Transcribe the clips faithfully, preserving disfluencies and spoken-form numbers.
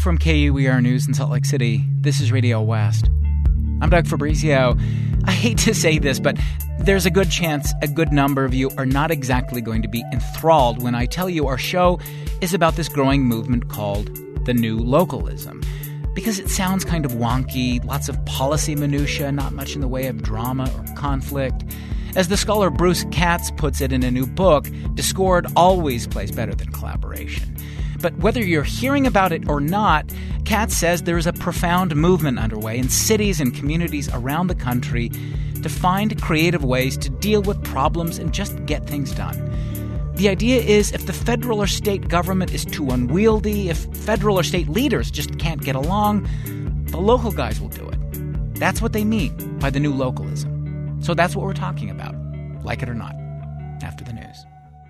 From K U E R News in Salt Lake City, this is Radio West. I'm Doug Fabrizio. I hate to say this, but there's a good chance a good number of you are not exactly going to be enthralled when I tell you our show is about this growing movement called the New Localism. Because it sounds kind of wonky, lots of policy minutia, not much in the way of drama or conflict. As the scholar Bruce Katz puts it in a new book, discord always plays better than collaboration. But whether you're hearing about it or not, Katz says there is a profound movement underway in cities and communities around the country to find creative ways to deal with problems and just get things done. The idea is if the federal or state government is too unwieldy, if federal or state leaders just can't get along, the local guys will do it. That's what they mean by the new localism. So that's what we're talking about, like it or not, after the news.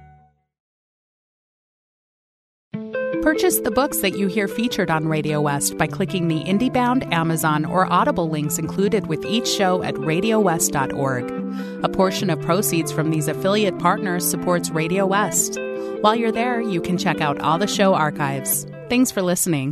Purchase the books that you hear featured on Radio West by clicking the IndieBound, Amazon, or Audible links included with each show at radio west dot org. A portion of proceeds from these affiliate partners supports Radio West. While you're there, you can check out all the show archives. Thanks for listening.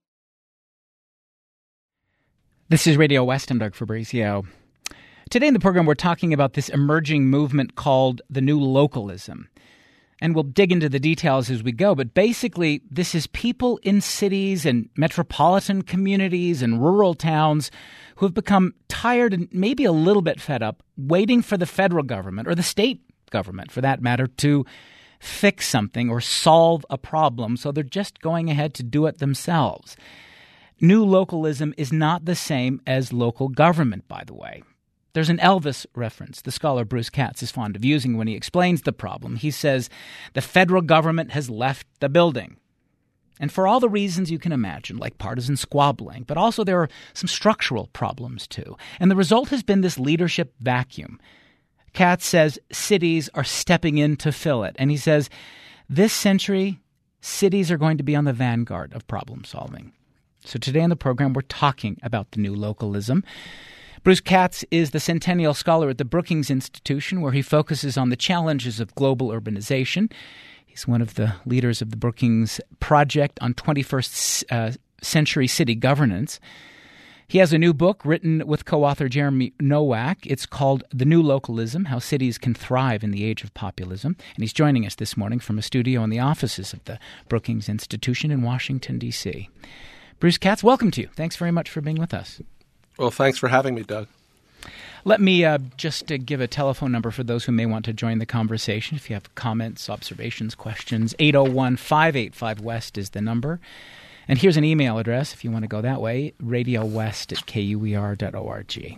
This is Radio West. I'm Doug Fabrizio. Today in the program, we're talking about this emerging movement called the New Localism. And we'll dig into the details as we go. But basically, this is people in cities and metropolitan communities and rural towns who have become tired and maybe a little bit fed up waiting for the federal government, or the state government for that matter, to fix something or solve a problem. So they're just going ahead to do it themselves. New localism is not the same as local government, by the way. There's an Elvis reference the scholar Bruce Katz is fond of using when he explains the problem. He says, the federal government has left the building. And for all the reasons you can imagine, like partisan squabbling, but also there are some structural problems too. And the result has been this leadership vacuum. Katz says cities are stepping in to fill it. And he says, this century, cities are going to be on the vanguard of problem solving. So today on the program, we're talking about the new localism. Bruce Katz is the Centennial Scholar at the Brookings Institution, where he focuses on the challenges of global urbanization. He's one of the leaders of the Brookings Project on twenty-first uh, century city governance. He has a new book written with co-author Jeremy Nowak. It's called The New Localism, How Cities Can Thrive in the Age of Populism. And he's joining us this morning from a studio in the offices of the Brookings Institution in Washington, D C Bruce Katz, welcome to you. Thanks very much for being with us. Well, thanks for having me, Doug. Let me uh, just uh, give a telephone number for those who may want to join the conversation. If you have comments, observations, questions, eight oh one, five eight five, West is the number. And here's an email address if you want to go that way, radio west at k u e r dot org.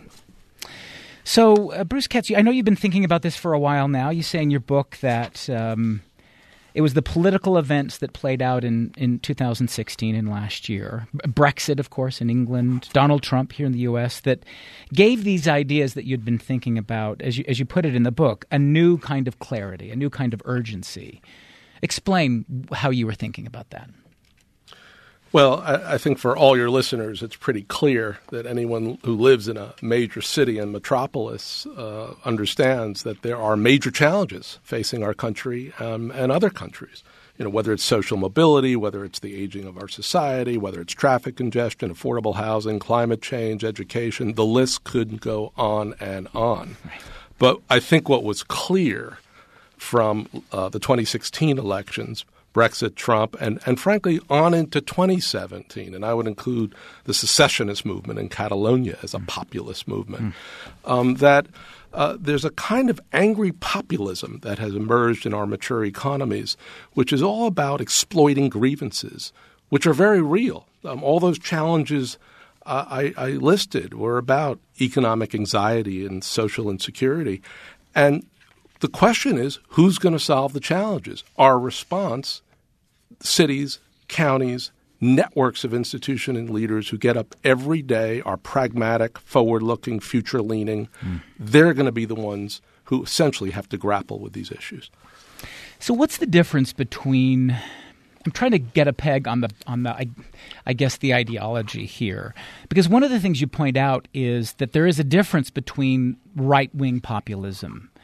So, uh, Bruce Katz, I know you've been thinking about this for a while now. You say in your book that um, it was the political events that played out in, in two thousand sixteen and last year. Brexit, of course, in England, Donald Trump here in the U S, that gave these ideas that you'd been thinking about, as you, as you put it in the book, a new kind of clarity, a new kind of urgency. Explain how you were thinking about that. Well, I, I think for all your listeners, it's pretty clear that anyone who lives in a major city and metropolis uh, understands that there are major challenges facing our country um, and other countries. You know, whether it's social mobility, whether it's the aging of our society, whether it's traffic congestion, affordable housing, climate change, education, the list could go on and on. Right. But I think what was clear from uh, the twenty sixteen elections, Brexit, Trump, and, and frankly on into twenty seventeen, and I would include the secessionist movement in Catalonia as a mm. populist movement, mm. um, that uh, there's a kind of angry populism that has emerged in our mature economies, which is all about exploiting grievances, which are very real. Um, all those challenges uh, I, I listed were about economic anxiety and social insecurity. And the question is, who's going to solve the challenges? Our response, cities, counties, networks of institutions and leaders who get up every day, are pragmatic, forward-looking, future-leaning, mm. they're going to be the ones who essentially have to grapple with these issues. So what's the difference between – I'm trying to get a peg on the, on the I, I guess, the ideology here. Because one of the things you point out is that there is a difference between right-wing populism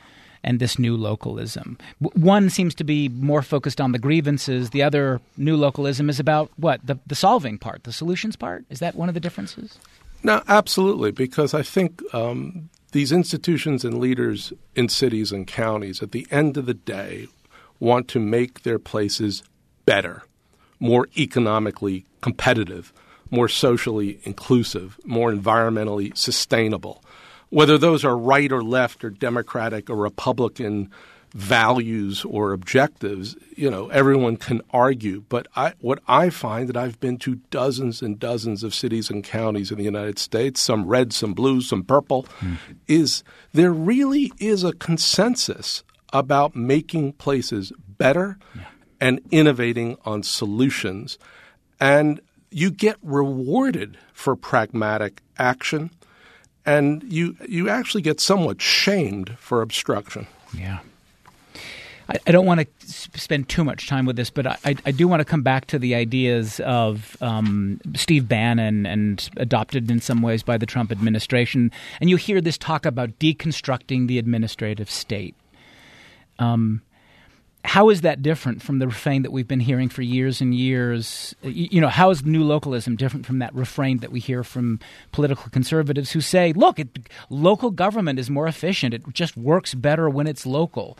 and this new localism. One seems to be more focused on the grievances. The other, new localism, is about what? The, the solving part, the solutions part? Is that one of the differences? No, absolutely, because I think um, these institutions and leaders in cities and counties, at the end of the day, want to make their places better, more economically competitive, more socially inclusive, more environmentally sustainable. Whether those are right or left or Democratic or Republican values or objectives, you know, everyone can argue. But I, what I find that I've been to dozens and dozens of cities and counties in the United States, some red, some blue, some purple, mm. is there really is a consensus about making places better yeah. and innovating on solutions. And you get rewarded for pragmatic action. And you you actually get somewhat shamed for obstruction. Yeah. I, I don't want to sp- spend too much time with this, but I, I, I do want to come back to the ideas of um, Steve Bannon and adopted in some ways by the Trump administration. And you hear this talk about deconstructing the administrative state. Um How is that different from the refrain that we've been hearing for years and years? You know, how is new localism different from that refrain that we hear from political conservatives who say, look, it, local government is more efficient. It just works better when it's local.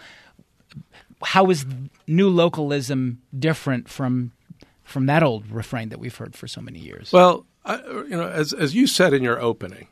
How is new localism different from from that old refrain that we've heard for so many years? Well, I, you know, as as you said in your opening,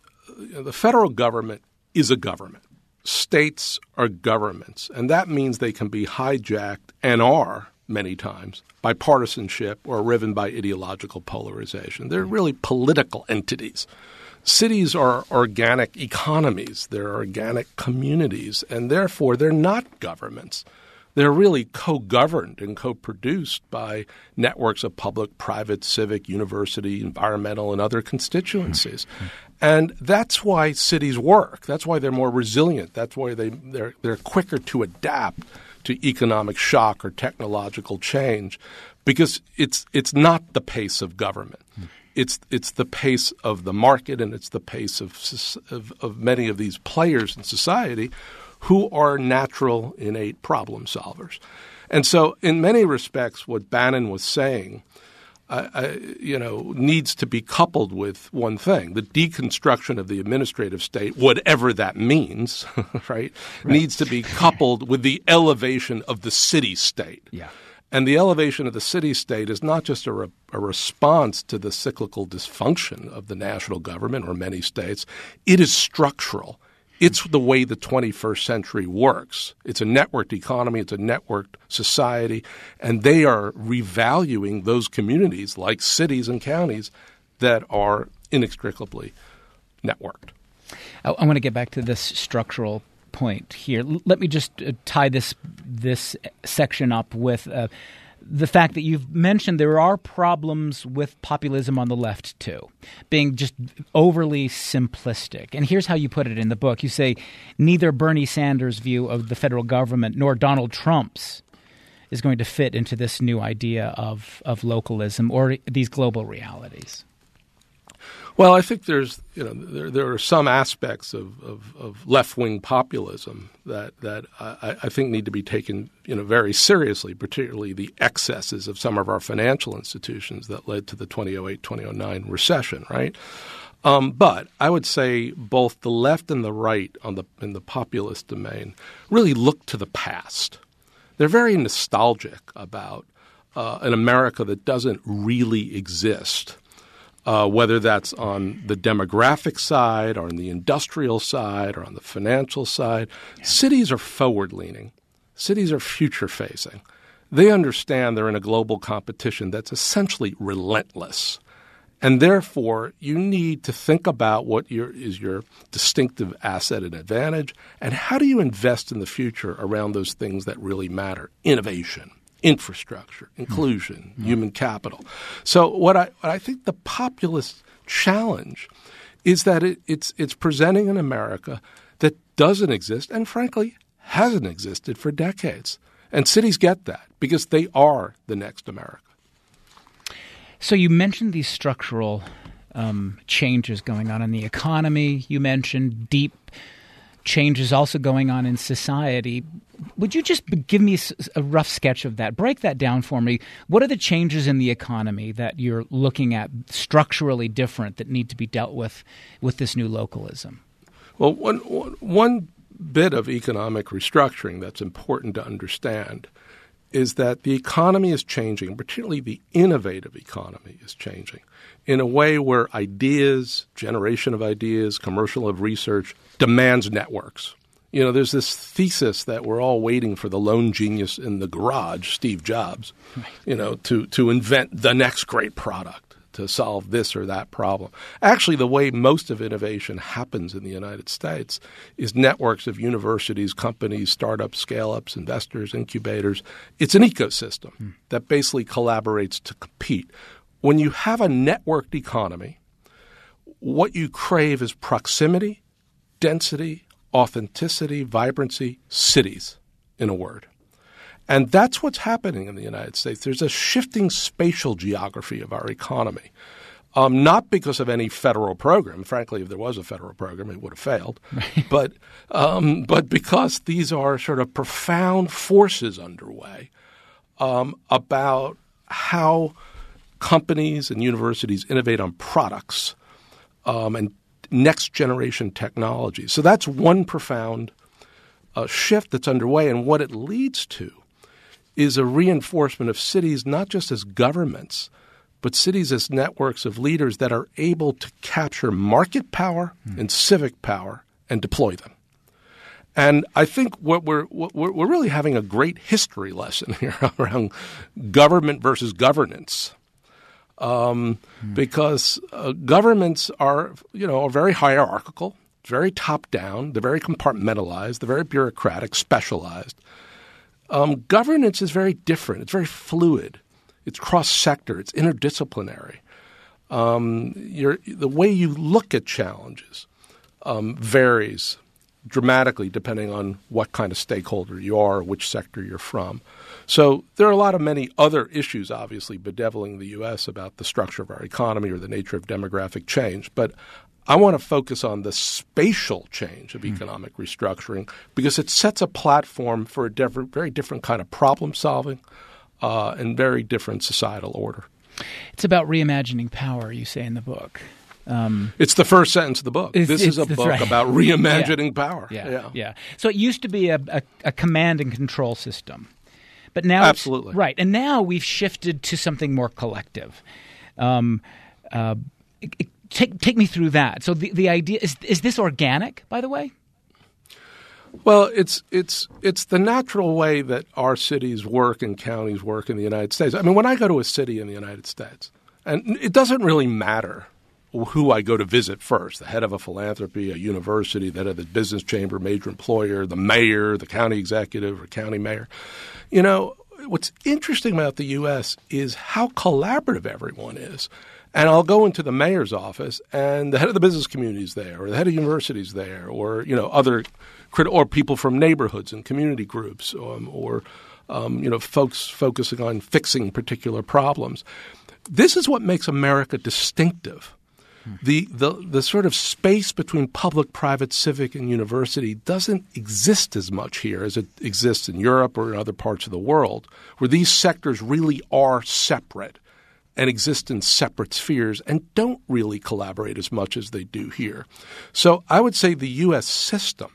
the federal government is a government. States are governments, and that means they can be hijacked and are many times by partisanship or riven by ideological polarization. They're really political entities. Cities are organic economies. They're organic communities, and therefore they're not governments. They're really co-governed and co-produced by networks of public, private, civic, university, environmental, and other constituencies. Mm-hmm. And that's why cities work. That's why they're more resilient. That's why they, they're, they're quicker to adapt to economic shock or technological change, because it's it's not the pace of government. Mm. It's it's the pace of the market, and it's the pace of, of of many of these players in society who are natural, innate problem solvers. And so in many respects, what Bannon was saying Uh, uh, you know, needs to be coupled with one thing: the deconstruction of the administrative state, whatever that means, right, right, needs to be coupled with the elevation of the city-state. Yeah. And the elevation of the city-state is not just a, re- a response to the cyclical dysfunction of the national government or many states. It is structural. It's the way the twenty-first century works. It's a networked economy. It's a networked society. And they are revaluing those communities like cities and counties that are inextricably networked. I, I want to get back to this structural point here. L- let me just uh, tie this this section up with uh, the fact that you've mentioned there are problems with populism on the left too, being just overly simplistic. And here's how you put it in the book. You say neither Bernie Sanders' view of the federal government nor Donald Trump's is going to fit into this new idea of, of localism or these global realities. Well, I think there's, you know, there there are some aspects of, of, of left-wing populism that that I, I think need to be taken, you know, very seriously, particularly the excesses of some of our financial institutions that led to the two thousand eight, two thousand nine recession, right? Um, but I would say both the left and the right on the in the populist domain really look to the past. They're very nostalgic about uh, an America that doesn't really exist. Uh, whether that's on the demographic side or on the industrial side or on the financial side. Yeah. Cities are forward-leaning. Cities are future-facing. They understand they're in a global competition that's essentially relentless. And therefore, you need to think about what your, is your distinctive asset and advantage, and how do you invest in the future around those things that really matter: innovation, infrastructure, inclusion, mm-hmm. human capital. So what I what I think the populist challenge is that it, it's it's presenting an America that doesn't exist and, frankly, hasn't existed for decades. And cities get that because they are the next America. So you mentioned these structural um, changes going on in the economy. You mentioned deep changes also going on in society. Would you just give me a rough sketch of that? Break that down for me. What are the changes in the economy that you're looking at structurally different that need to be dealt with with this new localism? Well, one, one bit of economic restructuring that's important to understand is that the economy is changing, particularly the innovative economy is changing, in a way where ideas, generation of ideas, commercial of research, demands networks. You know, there's this thesis that we're all waiting for the lone genius in the garage, Steve Jobs, you know, to, to invent the next great product to solve this or that problem. Actually, the way most of innovation happens in the United States is networks of universities, companies, startups, scale-ups, investors, incubators. It's an ecosystem hmm. that basically collaborates to compete. When you have a networked economy, what you crave is proximity, density, authenticity, vibrancy, cities, in a word. And that's what's happening in the United States. There's a shifting spatial geography of our economy, um, not because of any federal program. Frankly, if there was a federal program, it would have failed. Right. But um, but because these are sort of profound forces underway um, about how companies and universities innovate on products um, and next-generation technology. So that's one profound uh, shift that's underway, and what it leads to is a reinforcement of cities not just as governments, but cities as networks of leaders that are able to capture market power mm. and civic power and deploy them. And I think what we're what we're, we're really having a great history lesson here around government versus governance. Um, mm. Because uh, governments are, you know, are very hierarchical, very top-down, they're very compartmentalized, they're very bureaucratic, specialized. Um, governance is very different. It's very fluid. It's cross-sector. It's interdisciplinary. Um, you're, the way you look at challenges um, varies dramatically depending on what kind of stakeholder you are, which sector you're from. So there are a lot of many other issues, obviously, bedeviling the U S about the structure of our economy or the nature of demographic change. But I want to focus on the spatial change of economic mm. restructuring because it sets a platform for a different, very different kind of problem solving uh, and very different societal order. It's about reimagining power, you say in the book. Um, it's the first sentence of the book. It's, this it's, is a book right. about reimagining yeah. power. Yeah, yeah, yeah. So it used to be a, a, a command and control system. But now Absolutely. It's, right. And now we've shifted to something more collective. Um, uh, it, it, Take take me through that. So the, the idea is is this organic, by the way? Well, it's it's it's the natural way that our cities work and counties work in the United States. I mean, when I go to a city in the United States, and it doesn't really matter who I go to visit first, the head of a philanthropy, a university, the head of the business chamber, major employer, the mayor, the county executive or county mayor. You know, what's interesting about the U S is how collaborative everyone is. And I'll go into the mayor's office, and the head of the business community is there, or the head of university is there, or you know other, or people from neighborhoods and community groups, um, or um, you know folks focusing on fixing particular problems. This is what makes America distinctive. Hmm. The the the sort of space between public, private, civic, and university doesn't exist as much here as it exists in Europe or in other parts of the world, where these sectors really are separate and exist in separate spheres and don't really collaborate as much as they do here. So I would say the U S system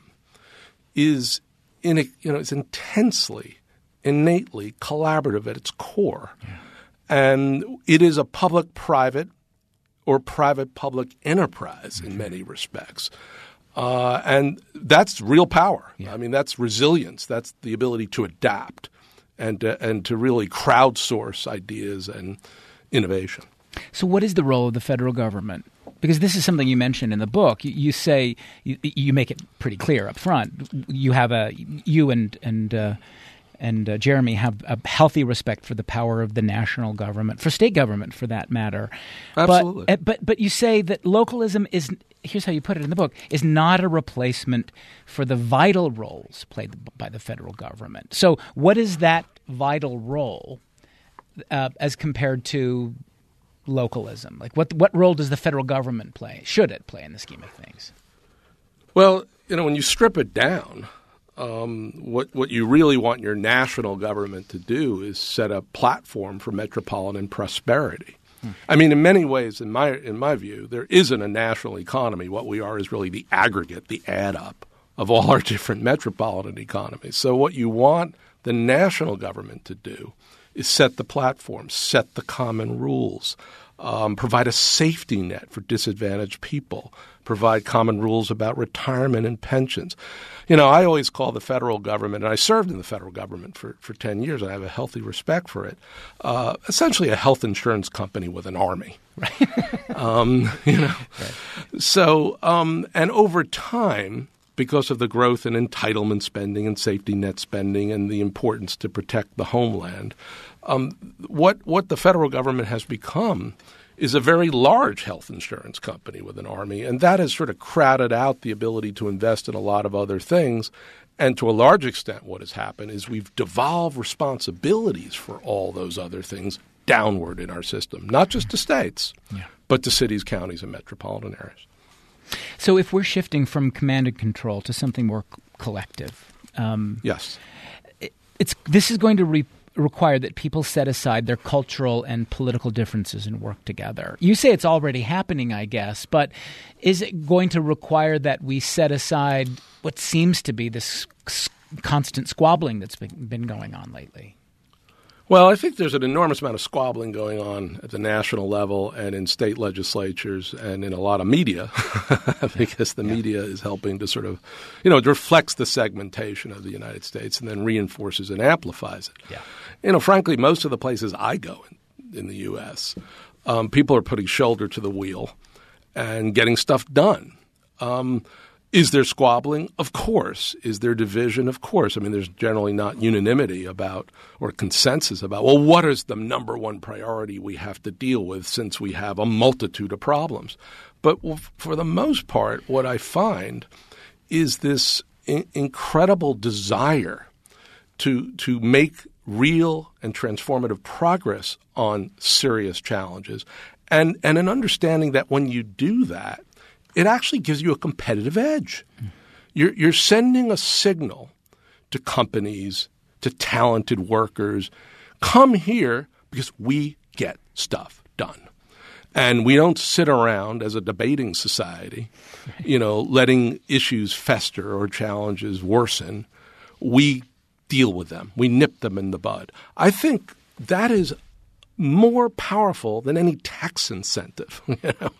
is in a, you know is intensely, innately collaborative at its core. Yeah. And it is a public-private or private-public enterprise mm-hmm. in many respects. Uh, and that's real power. Yeah. I mean, that's resilience. That's the ability to adapt and uh, and to really crowdsource ideas and innovation. So what is the role of the federal government? Because this is something you mentioned in the book. You, you say you, you make it pretty clear up front. You have a you and and uh, and uh, Jeremy have a healthy respect for the power of the national government, for state government, for that matter. Absolutely. But but, but you say that localism is. Here's how you put it in the book: is not a replacement for the vital roles played by the federal government. So what is that vital role? Uh, as compared to localism? Like what what role does the federal government play? Should it play in the scheme of things? Well, you know, when you strip it down, um, what what you really want your national government to do is set a platform for metropolitan prosperity. Hmm. I mean, in many ways, in my in my view, there isn't a national economy. What we are is really the aggregate, the add up of all our different metropolitan economies. So what you want the national government to do is set the platform, set the common rules, um, provide a safety net for disadvantaged people, provide common rules about retirement and pensions. You know, I always call the federal government, and I served in the federal government for, for ten years, and I have a healthy respect for it, uh, essentially a health insurance company with an army. Right. um, you know, right. So, um, and over time, because of the growth in entitlement spending and safety net spending and the importance to protect the homeland, um, what what the federal government has become is a very large health insurance company with an army, and that has sort of crowded out the ability to invest in a lot of other things. And to a large extent, what has happened is we've devolved responsibilities for all those other things downward in our system, not just to states, yeah. but to cities, counties, and metropolitan areas. So if we're shifting from command and control to something more collective, um, yes, it, it's this is going to re- require that people set aside their cultural and political differences and work together. You say it's already happening, I guess, but is it going to require that we set aside what seems to be this s- constant squabbling that's been, been going on lately? Well, I think there's an enormous amount of squabbling going on at the national level and in state legislatures and in a lot of media because the yeah. media is helping to sort of, you know, it reflects the segmentation of the United States and then reinforces and amplifies it. Yeah. You know, frankly, most of the places I go in, in the U S, um, people are putting shoulder to the wheel and getting stuff done. Um Is there squabbling? Of course. Is there division? Of course. I mean, there's generally not unanimity about or consensus about, well, what is the number one priority we have to deal with since we have a multitude of problems? But for the most part, what I find is this in- incredible desire to to make real and transformative progress on serious challenges and, and an understanding that when you do that, it actually gives you a competitive edge. Mm. You're, you're sending a signal to companies, to talented workers, come here because we get stuff done. And we don't sit around as a debating society, you know, letting issues fester or challenges worsen. We deal with them. We nip them in the bud. I think that is more powerful than any tax incentive, you know,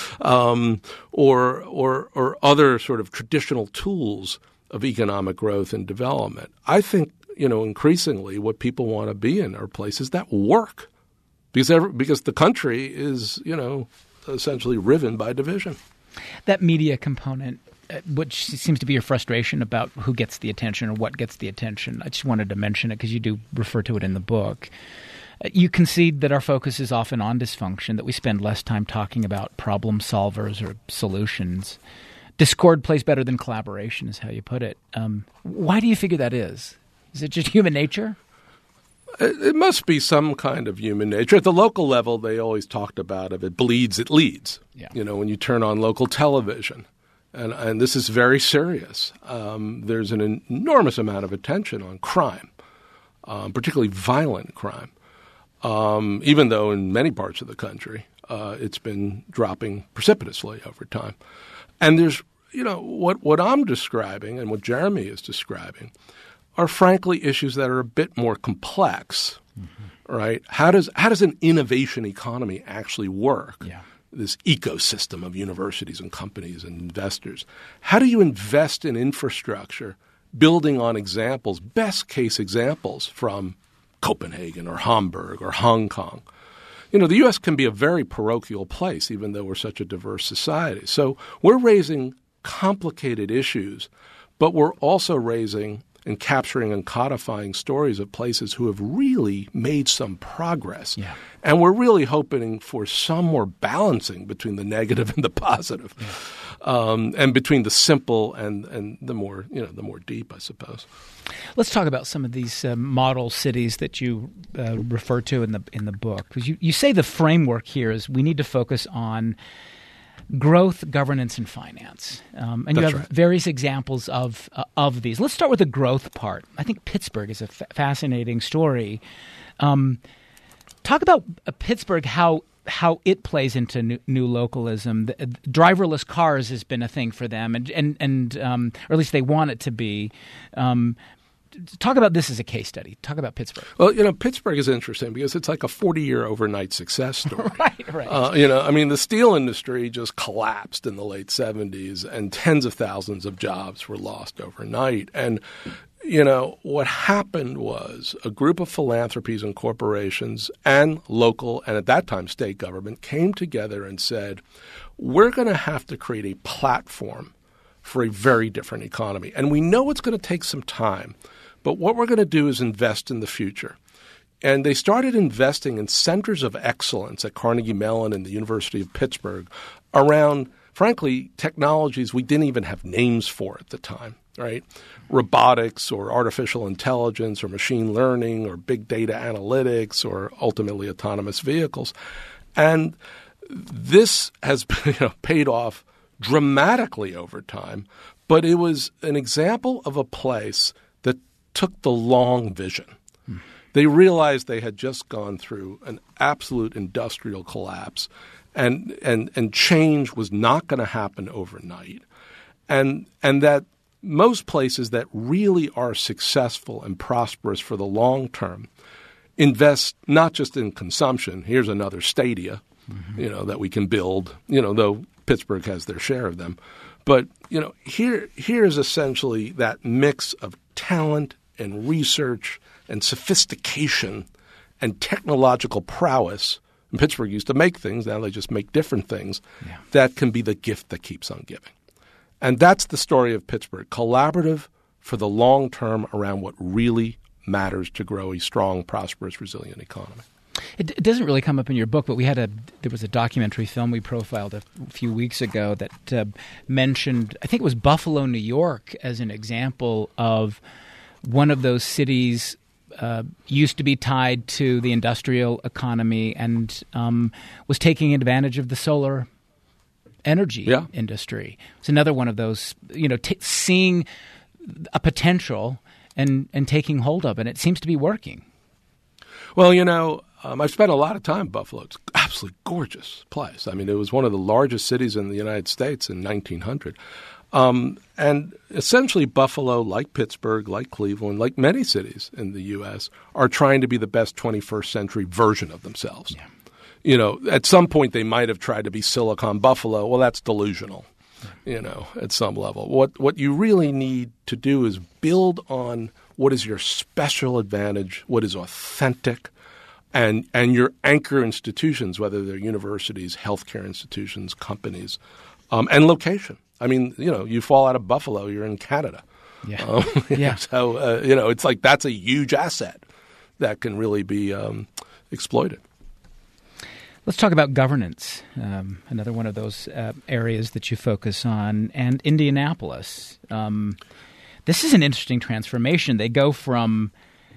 um, or or or other sort of traditional tools of economic growth and development. I think, you know, increasingly what people want to be in are places that work, because every, because the country is, you know, essentially riven by division. That media component, which seems to be your frustration about who gets the attention or what gets the attention. I just wanted to mention it because you do refer to it in the book. You concede that our focus is often on dysfunction, that we spend less time talking about problem solvers or solutions. Discord plays better than collaboration is how you put it. Um, why do you figure that is? Is it just human nature? It must be some kind of human nature. At the local level, they always talked about if it bleeds, it leads. Yeah. You know, when you turn on local television. And, and this is very serious. Um, there's an enormous amount of attention on crime, um, particularly violent crime. Um, even though in many parts of the country uh, it's been dropping precipitously over time. And there's, you know, what, what I'm describing and what Jeremy is describing are frankly issues that are a bit more complex, mm-hmm. right? How does how does an innovation economy actually work? Yeah. This ecosystem of universities and companies and investors. How do you invest in infrastructure building on examples, best case examples from Copenhagen or Hamburg or Hong Kong? You know, the U S can be a very parochial place, even though we're such a diverse society. So we're raising complicated issues, but we're also raising and capturing and codifying stories of places who have really made some progress. Yeah. And we're really hoping for some more balancing between the negative and the positive, yeah. um, and between the simple and, and the more, you know, the more deep, I suppose. Let's talk about some of these uh, model cities that you uh, refer to in the in the book. Because you, you say the framework here is we need to focus on growth, governance, and finance. Um, and you That's have right. various examples of uh, of these. Let's start with the growth part. I think Pittsburgh is a f- fascinating story. Um, talk about uh, Pittsburgh, how how it plays into new, new localism. The, uh, driverless cars has been a thing for them, and and and um, or at least they want it to be. Um, Talk about this as a case study. Talk about Pittsburgh. Well, you know, Pittsburgh is interesting because it's like a forty-year overnight success story. right, right. Uh, you know, I mean, the steel industry just collapsed in the late seventies, and tens of thousands of jobs were lost overnight. And, you know, what happened was a group of philanthropies and corporations and local and at that time state government came together and said, we're going to have to create a platform for a very different economy. And we know it's going to take some time. But what we're going to do is invest in the future. And they started investing in centers of excellence at Carnegie Mellon and the University of Pittsburgh around, frankly, technologies we didn't even have names for at the time, right? Robotics or artificial intelligence or machine learning or big data analytics or ultimately autonomous vehicles. And this has you know, paid off dramatically over time. But it was an example of a place that took the long vision. Hmm. They realized they had just gone through an absolute industrial collapse, and and and change was not going to happen overnight, and and that most places that really are successful and prosperous for the long term invest not just in consumption. Here's another stadia, mm-hmm. you know, that we can build. You know, though Pittsburgh has their share of them, but you know, here here is essentially that mix of talent and research and sophistication and technological prowess. And Pittsburgh used to make things. Now they just make different things. Yeah. That can be the gift that keeps on giving. And that's the story of Pittsburgh, collaborative for the long term around what really matters to grow a strong, prosperous, resilient economy. It, it doesn't really come up in your book, but we had a there was a documentary film we profiled a few weeks ago that uh, mentioned, I think it was Buffalo, New York, as an example of one of those cities uh, used to be tied to the industrial economy and um, was taking advantage of the solar energy yeah. industry. It's another one of those, you know, t- seeing a potential and, and taking hold of it. It seems to be working. Well, you know, um, I've spent a lot of time in Buffalo. It's an absolutely gorgeous place. I mean, it was one of the largest cities in the United States in nineteen hundred. Um, and essentially Buffalo, like Pittsburgh, like Cleveland, like many cities in the U S, are trying to be the best twenty-first century version of themselves. Yeah. You know, at some point they might have tried to be Silicon Buffalo. Well, that's delusional, yeah. you know, at some level. What what you really need to do is build on what is your special advantage, what is authentic, and and your anchor institutions, whether they're universities, healthcare institutions, companies, um, and location. I mean, you know, you fall out of Buffalo, you're in Canada. Yeah. Um, yeah. So, uh, you know, it's like that's a huge asset that can really be um, exploited. Let's talk about governance, um, another one of those uh, areas that you focus on, and Indianapolis. Um, this is an interesting transformation. They go from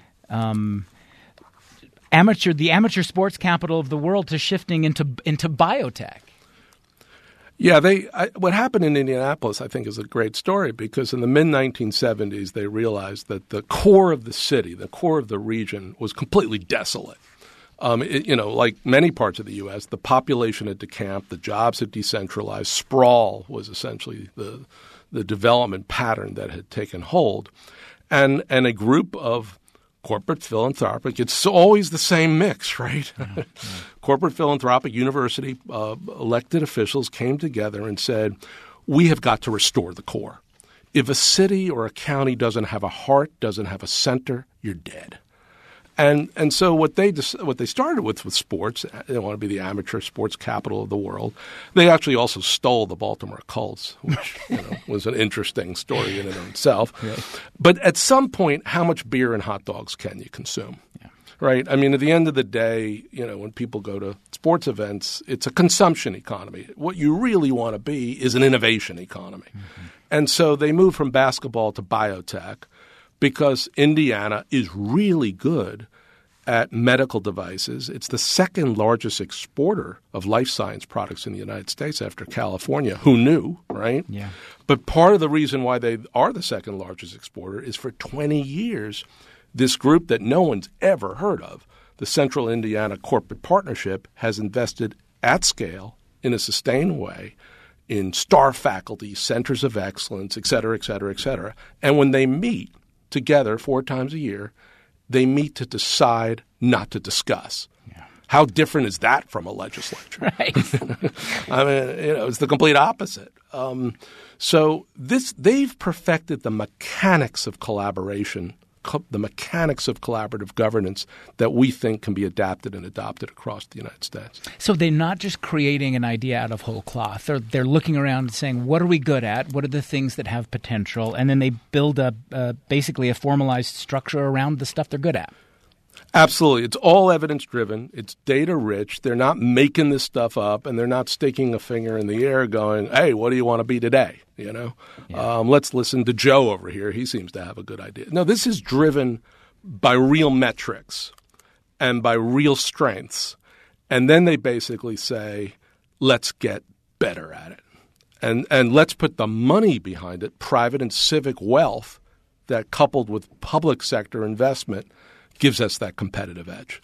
um, amateur, the amateur sports capital of the world, to shifting into into biotech. Yeah, they. I, what happened in Indianapolis, I think, is a great story because in the mid nineteen seventies, they realized that the core of the city, the core of the region, was completely desolate. Um, it, you know, like many parts of the U S, the population had decamped, the jobs had decentralized, sprawl was essentially the the development pattern that had taken hold, and and a group of corporate philanthropic, it's always the same mix, right? Yeah, yeah. Corporate philanthropic university uh, elected officials came together and said, we have got to restore the core. If a city or a county doesn't have a heart, doesn't have a center, you're dead. And and so what they what they started with with sports, they want to be the amateur sports capital of the world. They actually also stole the Baltimore Colts, which you know, was an interesting story in and of itself. Yeah. But at some point, how much beer and hot dogs can you consume? Yeah. Right? I mean, at the end of the day, you know, when people go to sports events, it's a consumption economy. What you really want to be is an innovation economy. Mm-hmm. And so they moved from basketball to biotech, because Indiana is really good at medical devices. It's the second largest exporter of life science products in the United States after California. Who knew, right? Yeah. But part of the reason why they are the second largest exporter is for twenty years, this group that no one's ever heard of, the Central Indiana Corporate Partnership, has invested at scale in a sustained way in star faculty, centers of excellence, et cetera, et cetera, et cetera. And when they meet together four times a year, they meet to decide, not to discuss. Yeah. How different is that from a legislature? Right. I mean, you know, it's the complete opposite. Um, so this they've perfected the mechanics of collaboration, co- the mechanics of collaborative governance that we think can be adapted and adopted across the United States. So they're not just creating an idea out of whole cloth. They're, they're looking around and saying, what are we good at? What are the things that have potential? And then they build a uh, basically a formalized structure around the stuff they're good at. Absolutely. It's all evidence-driven. It's data-rich. They're not making this stuff up, and they're not sticking a finger in the air going, hey, what do you want to be today? You know, yeah. um, let's listen to Joe over here. He seems to have a good idea. No, this is driven by real metrics and by real strengths. And then they basically say, let's get better at it. And, and let's put the money behind it, private and civic wealth, that coupled with public sector investment gives us that competitive edge.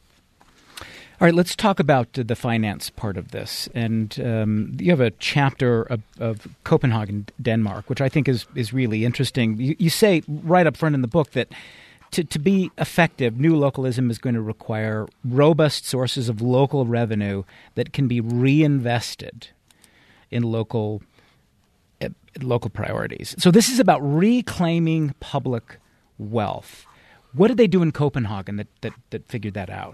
All right, let's talk about the finance part of this. And um, you have a chapter of, of Copenhagen, Denmark, which I think is, is really interesting. You, you say right up front in the book that to, to be effective, new localism is going to require robust sources of local revenue that can be reinvested in local uh, local priorities. So this is about reclaiming public wealth. What did they do in Copenhagen that, that, that figured that out?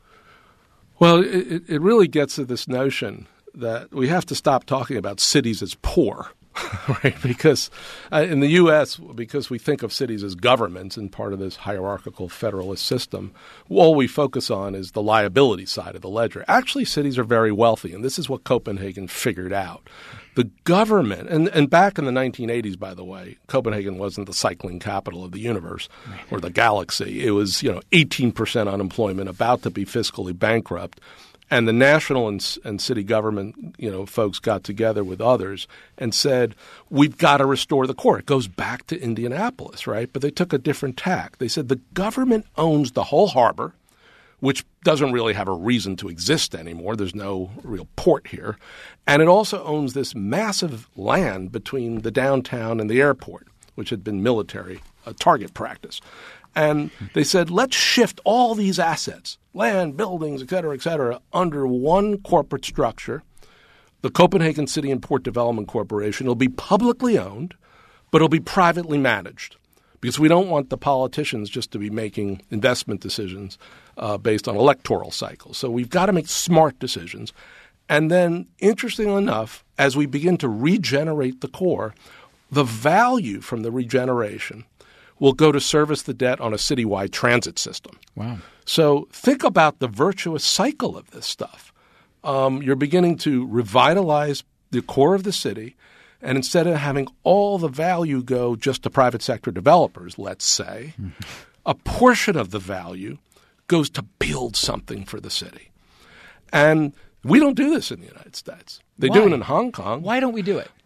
Well, it, it really gets to this notion that we have to stop talking about cities as poor, right? Because uh, in the U S, because we think of cities as governments and part of this hierarchical federalist system, all we focus on is the liability side of the ledger. Actually, cities are very wealthy, and this is what Copenhagen figured out. The government, and, and back in the nineteen eighties, by the way, Copenhagen wasn't the cycling capital of the universe or the galaxy. It was, you know, eighteen percent unemployment, about to be fiscally bankrupt. And the national and, and city government, you know, folks got together with others and said, we've got to restore the core. It goes back to Indianapolis, right? But they took a different tack. They said the government owns the whole harbor, which doesn't really have a reason to exist anymore. There's no real port here. And it also owns this massive land between the downtown and the airport, which had been military uh, target practice. And they said, let's shift all these assets, land, buildings, et cetera, et cetera, under one corporate structure, the Copenhagen City and Port Development Corporation. It'll be publicly owned, but it'll be privately managed, because we don't want the politicians just to be making investment decisions uh, based on electoral cycles. So we've got to make smart decisions. And then, interestingly enough, as we begin to regenerate the core, the value from the regeneration will go to service the debt on a citywide transit system. Wow. So think about the virtuous cycle of this stuff. Um, you're beginning to revitalize the core of the city, and instead of having all the value go just to private sector developers, let's say, mm-hmm. a portion of the value goes to build something for the city. And we don't do this in the United States. They Why? do it in Hong Kong. Why don't we do it?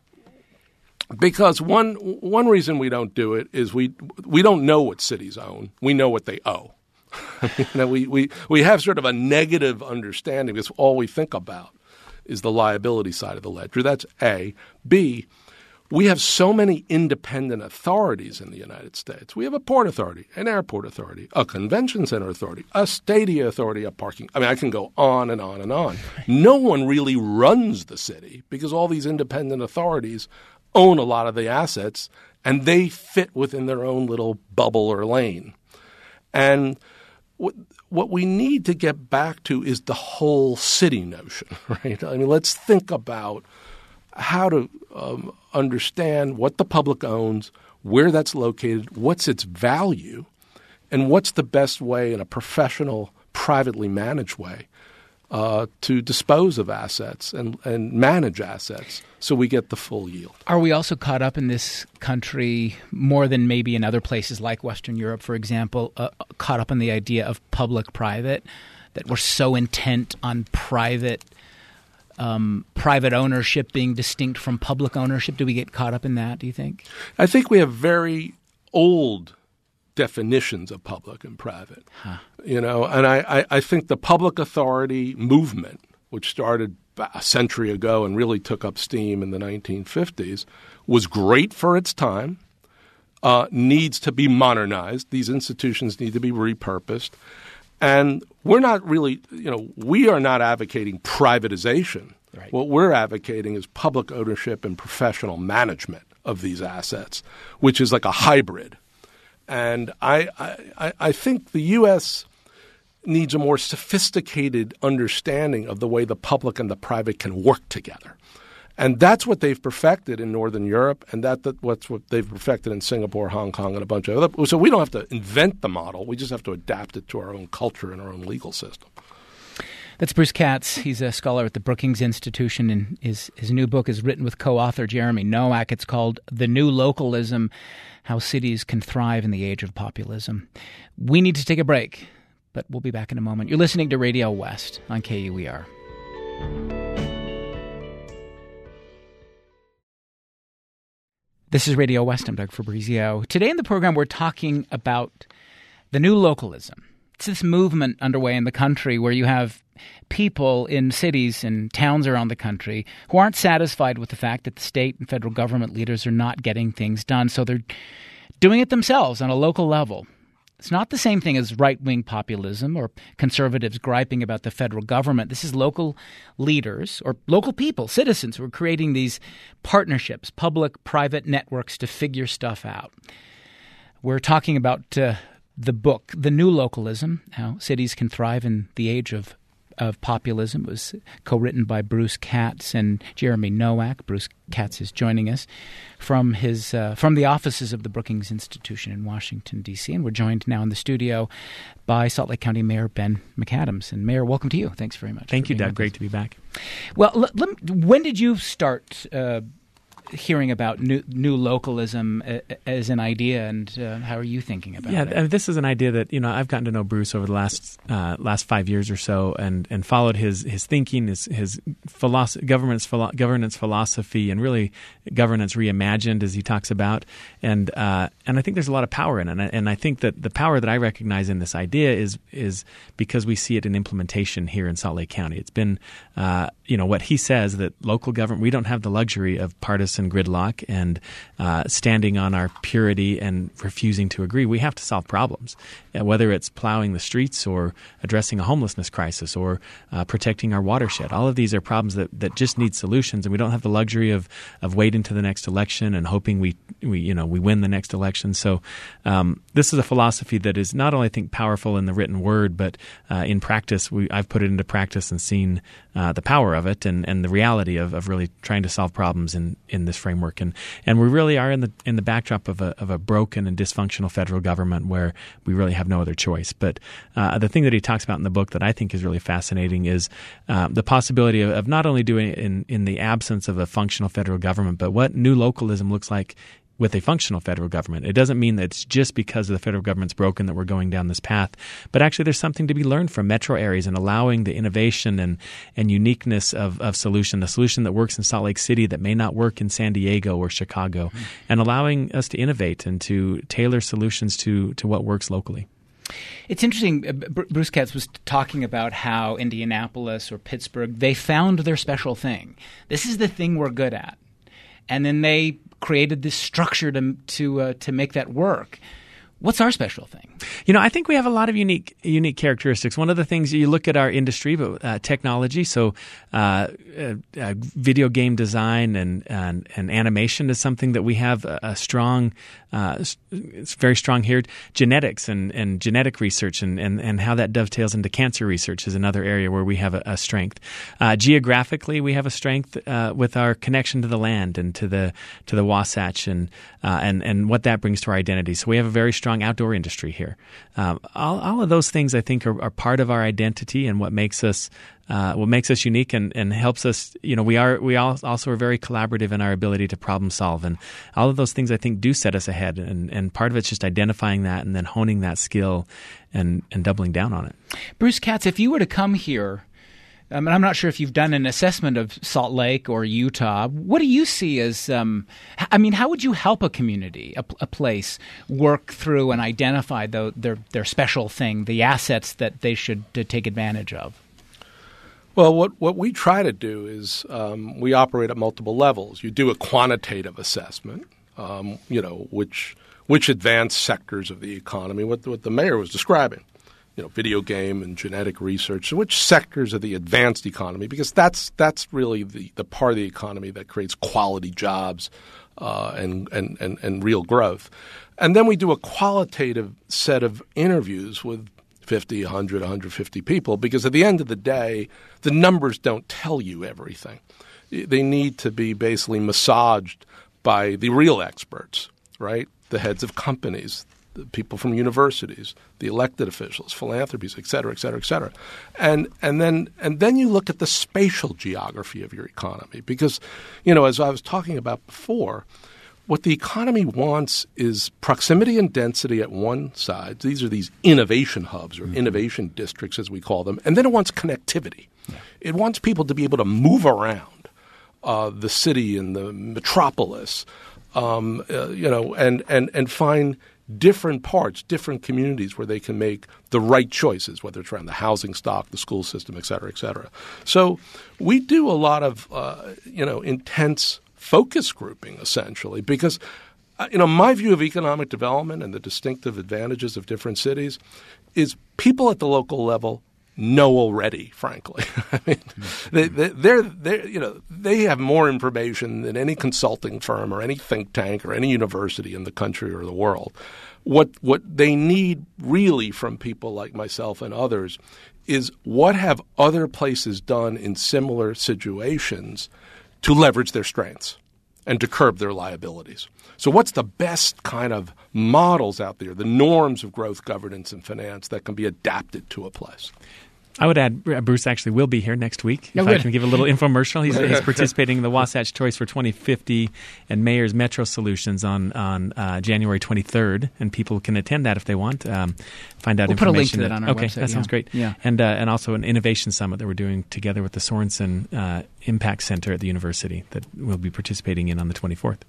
Because one one reason we don't do it is we we don't know what cities own. We know what they owe. you know, we, we, we have sort of a negative understanding because all we think about is the liability side of the ledger. That's A. B, we have so many independent authorities in the United States. We have a port authority, an airport authority, a convention center authority, a stadia authority, a parking. I mean, I can go on and on and on. No one really runs the city because all these independent authorities own a lot of the assets, and they fit within their own little bubble or lane. And what, what we need to get back to is the whole city notion, right? I mean, let's think about how to um, understand what the public owns, where that's located, what's its value, and what's the best way in a professional, privately managed way uh, to dispose of assets and, and manage assets so we get the full yield. Are we also caught up in this country more than maybe in other places like Western Europe, for example, uh, caught up in the idea of public-private, that we're so intent on private um, private ownership being distinct from public ownership? Do we get caught up in that, do you think? I think we have very old definitions of public and private, huh. you know, and I, I, I think the public authority movement, which started a century ago and really took up steam in the nineteen fifties, was great for its time, uh, needs to be modernized. These institutions need to be repurposed. And we're not really, you know, we are not advocating privatization. Right. What we're advocating is public ownership and professional management of these assets, which is like a hybrid. And I, I, I think the U S needs a more sophisticated understanding of the way the public and the private can work together. And that's what they've perfected in Northern Europe, and that, that what's what they've perfected in Singapore, Hong Kong, and a bunch of other. So we don't have to invent the model. We just have to adapt it to our own culture and our own legal system. That's Bruce Katz. He's a scholar at the Brookings Institution, and his, his new book is written with co-author Jeremy Nowak. It's called The New Localism, How Cities Can Thrive in the Age of Populism. We need to take a break, but we'll be back in a moment. You're listening to Radio West on K U E R. This is Radio West. I'm Doug Fabrizio. Today in the program, we're talking about the new localism. It's this movement underway in the country where you have people in cities and towns around the country who aren't satisfied with the fact that the state and federal government leaders are not getting things done, so they're doing it themselves on a local level. It's not the same thing as right-wing populism or conservatives griping about the federal government. This is local leaders or local people, citizens, who are creating these partnerships, public-private networks to figure stuff out. We're talking about uh, the book, The New Localism, How Cities Can Thrive in the Age of of Populism. It was co-written by Bruce Katz and Jeremy Nowak. Bruce Katz is joining us from his uh, from the offices of the Brookings Institution in Washington, D C, and we're joined now in the studio by Salt Lake County Mayor Ben McAdams. And Mayor, welcome to you. Thanks very much. Thank you, Doug. Great to be back. Well, l- l- when did you start uh, hearing about new, new localism uh, as an idea, and uh, how are you thinking about yeah, it? Yeah, this is an idea that, you know, I've gotten to know Bruce over the last uh, last five years or so, and, and followed his his thinking, his his philosophy, governance philo- governance philosophy, and really governance reimagined, as he talks about, and uh, and I think there's a lot of power in it, and I, and I think that the power that I recognize in this idea is is because we see it in implementation here in Salt Lake County. It's been uh, you know what he says, that local government, we don't have the luxury of partisan gridlock and uh, standing on our purity and refusing to agree. We have to solve problems, uh, whether it's plowing the streets or addressing a homelessness crisis or uh, protecting our watershed. All of these are problems that, that just need solutions, and we don't have the luxury of of waiting to the next election and hoping we we you know we win the next election. So um, this is a philosophy that is not only, I think, powerful in the written word, but uh, in practice, we I've put it into practice and seen uh, the power of it and, and the reality of, of really trying to solve problems in, in this framework. And and we really are in the in the backdrop of a of a broken and dysfunctional federal government where we really have no other choice. But uh, the thing that he talks about in the book that I think is really fascinating is uh, the possibility of, of not only doing it in, in the absence of a functional federal government, but what new localism looks like with a functional federal government. It doesn't mean that it's just because the federal government's broken that we're going down this path, but actually there's something to be learned from metro areas and allowing the innovation and, and uniqueness of, of solution, a solution that works in Salt Lake City that may not work in San Diego or Chicago, mm-hmm. and allowing us to innovate and to tailor solutions to, to what works locally. It's interesting. Bruce Katz was talking about how Indianapolis or Pittsburgh, they found their special thing. This is the thing we're good at. And then they created this structure to to uh, to make that work. What's our special thing? You know, I think we have a lot of unique unique characteristics. One of the things, you look at our industry, but uh, technology, so uh, uh, uh, video game design and, and and animation is something that we have a, a strong, uh, it's very strong here. Genetics and, and genetic research and, and, and how that dovetails into cancer research is another area where we have a, a strength. Uh, geographically, we have a strength uh, with our connection to the land and to the to the Wasatch and uh, and and what that brings to our identity. So we have a very strong strong outdoor industry here. Um, all, all of those things, I think, are, are part of our identity and what makes us uh, what makes us unique and, and helps us. You know, we are we all also are very collaborative in our ability to problem solve, and all of those things I think do set us ahead. And, and part of it's just identifying that and then honing that skill and and doubling down on it. Bruce Katz, if you were to come here. Um, and I'm not sure if you've done an assessment of Salt Lake or Utah. What do you see as, um, I mean, how would you help a community, a, a place, work through and identify the, their their special thing, the assets that they should to take advantage of? Well, what, what we try to do is um, we operate at multiple levels. You do a quantitative assessment, um, you know, which which advanced sectors of the economy, what, what the mayor was describing. You know, video game and genetic research. So which sectors of the advanced economy? Because that's that's really the, the part of the economy that creates quality jobs uh, and, and, and, and real growth. And then we do a qualitative set of interviews with fifty, one hundred, one hundred fifty people because at the end of the day, the numbers don't tell you everything. They need to be basically massaged by the real experts, right? The heads of companies, the people from universities, the elected officials, philanthropies, et cetera, et cetera, et cetera. And and then and then you look at the spatial geography of your economy because, you know, as I was talking about before, what the economy wants is proximity and density at one side. These are these innovation hubs or mm-hmm. innovation districts, as we call them. And then it wants connectivity. Yeah. It wants people to be able to move around uh, the city and the metropolis, um, uh, you know, and, and, and find different parts, different communities where they can make the right choices, whether it's around the housing stock, the school system, et cetera, et cetera. So we do a lot of, uh, you know, intense focus grouping, essentially, because, uh, you know, my view of economic development and the distinctive advantages of different cities is people at the local level know already, frankly. I mean, mm-hmm. they, they, they're, they're, you know, they have more information than any consulting firm or any think tank or any university in the country or the world. What what they need really from people like myself and others is what have other places done in similar situations to leverage their strengths and to curb their liabilities. So what's the best kind of models out there, the norms of growth, governance, and finance that can be adapted to a place? I would add, Bruce actually will be here next week. No, if good. I can give a little infomercial. He's, he's participating in the Wasatch Choice for twenty fifty and Mayor's Metro Solutions on on uh, January twenty-third, and people can attend that if they want. Um, find out we'll information. Put a link to that on our okay, website. that sounds yeah. great. Yeah, and uh, and also an innovation summit that we're doing together with the Sorensen uh, Impact Center at the university that we'll be participating in on the twenty-fourth.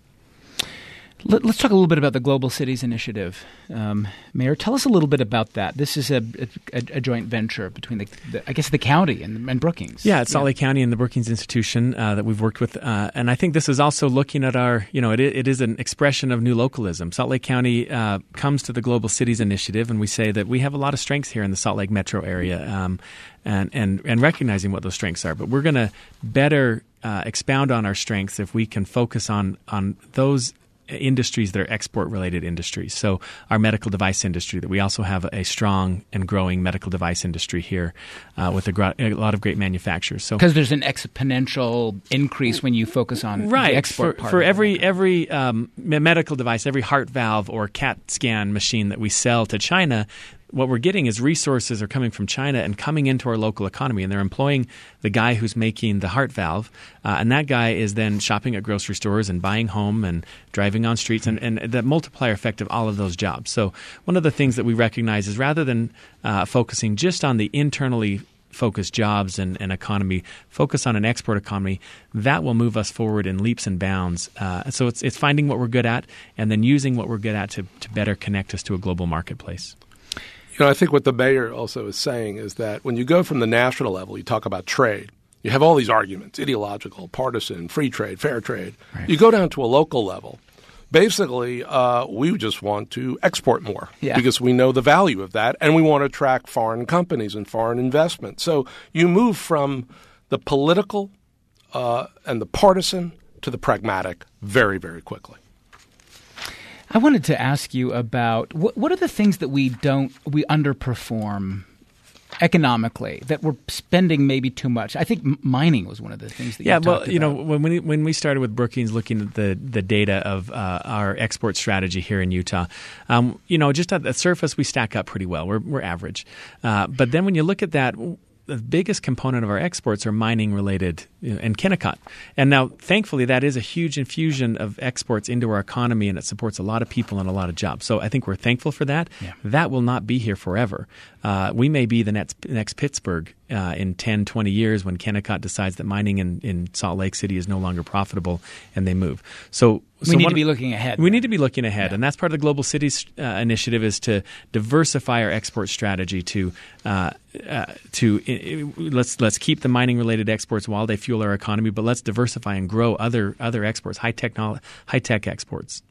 Let, let's talk a little bit about the Global Cities Initiative. Um, Mayor, tell us a little bit about that. This is a, a, a joint venture between, the, the, I guess, the county and, and Brookings. Yeah, it's yeah. Salt Lake County and the Brookings Institution uh, that we've worked with. Uh, and I think this is also looking at our, you know, it, it is an expression of new localism. Salt Lake County uh, comes to the Global Cities Initiative, and we say that we have a lot of strengths here in the Salt Lake metro area um, and, and, and recognizing what those strengths are. But we're going to better uh, expound on our strengths if we can focus on on those industries that are export-related industries. So our medical device industry, that we also have a strong and growing medical device industry here uh, with a, gro- a lot of great manufacturers. So because there's an exponential increase when you focus on right. the export for, part. For of every it. every um, medical device, every heart valve or CAT scan machine that we sell to China, what we're getting is resources are coming from China and coming into our local economy, and they're employing the guy who's making the heart valve, uh, and that guy is then shopping at grocery stores and buying home and driving on streets, and, and the multiplier effect of all of those jobs. So one of the things that we recognize is rather than uh, focusing just on the internally focused jobs and, and economy, focus on an export economy, that will move us forward in leaps and bounds. Uh, so it's it's finding what we're good at and then using what we're good at to, to better connect us to a global marketplace. You know, I think what the mayor also is saying is that when you go from the national level, you talk about trade. You have all these arguments, ideological, partisan, free trade, fair trade. Right. You go down to a local level. Basically, uh, we just want to export more yeah. because we know the value of that, and we want to attract foreign companies and foreign investment. So you move from the political uh, and the partisan to the pragmatic very, very quickly. I wanted to ask you about what, what are the things that we don't we underperform economically, that we're spending maybe too much? I think m- mining was one of the things that yeah, you well, talked you know, about. when we, when we started with Brookings looking at the, the data of uh, our export strategy here in Utah, um, you know, just at the surface, we stack up pretty well. We're, we're average. Uh, but then when you look at that, the biggest component of our exports are mining-related, you know, and Kennecott. And now, thankfully, that is a huge infusion of exports into our economy, and it supports a lot of people and a lot of jobs. So I think we're thankful for that. Yeah. That will not be here forever. Uh, we may be the next, next Pittsburgh uh, in ten, twenty years when Kennecott decides that mining in, in Salt Lake City is no longer profitable and they move. So We so need one, to be looking ahead. We then. need to be looking ahead, Yeah. and that's part of the Global Cities uh, initiative is to diversify our export strategy to uh, uh, to uh, let's let's keep the mining related exports while they fuel our economy, but let's diversify and grow other other exports, high technol- high tech exports.